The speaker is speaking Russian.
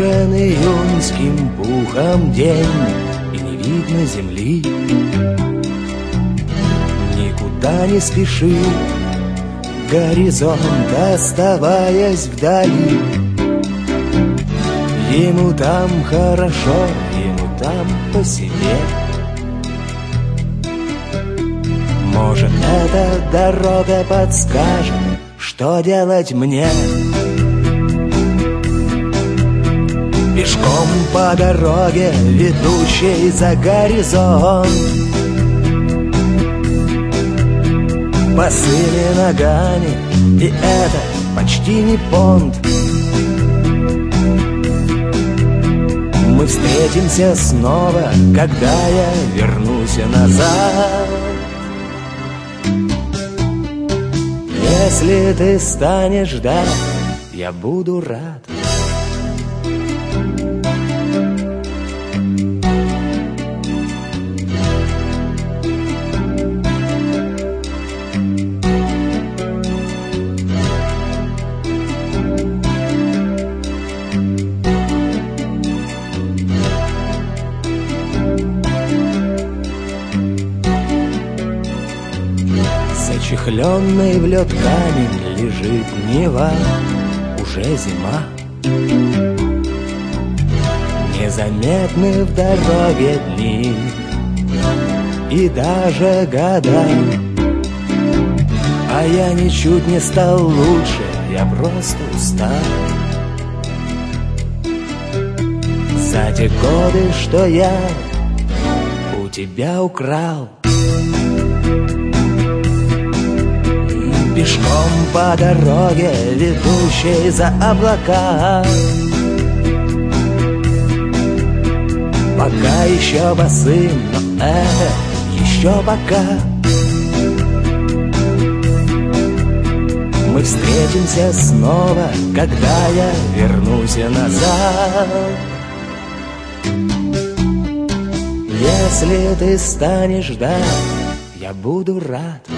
Украшен июньским пухом день, и не видно земли. Никуда не спеши, горизонт оставаясь вдали. Ему там хорошо, ему там по себе. Может, эта дорога подскажет, что делать мне. Пешком по дороге, ведущей за горизонт, босыми ногами, и это почти не понт. Мы встретимся снова, когда я вернусь назад. Если ты станешь ждать, я буду рад. Зачехленный в лед камень лежит Нева, уже зима. Незаметны в дороге дни и даже года. А я ничуть не стал лучше, я просто устал. За те годы, что я у тебя украл. Пешком по дороге, ведущей за облака, пока еще босым, но это еще пока. Мы встретимся снова, когда я вернусь назад. Если ты станешь ждать, я буду рад.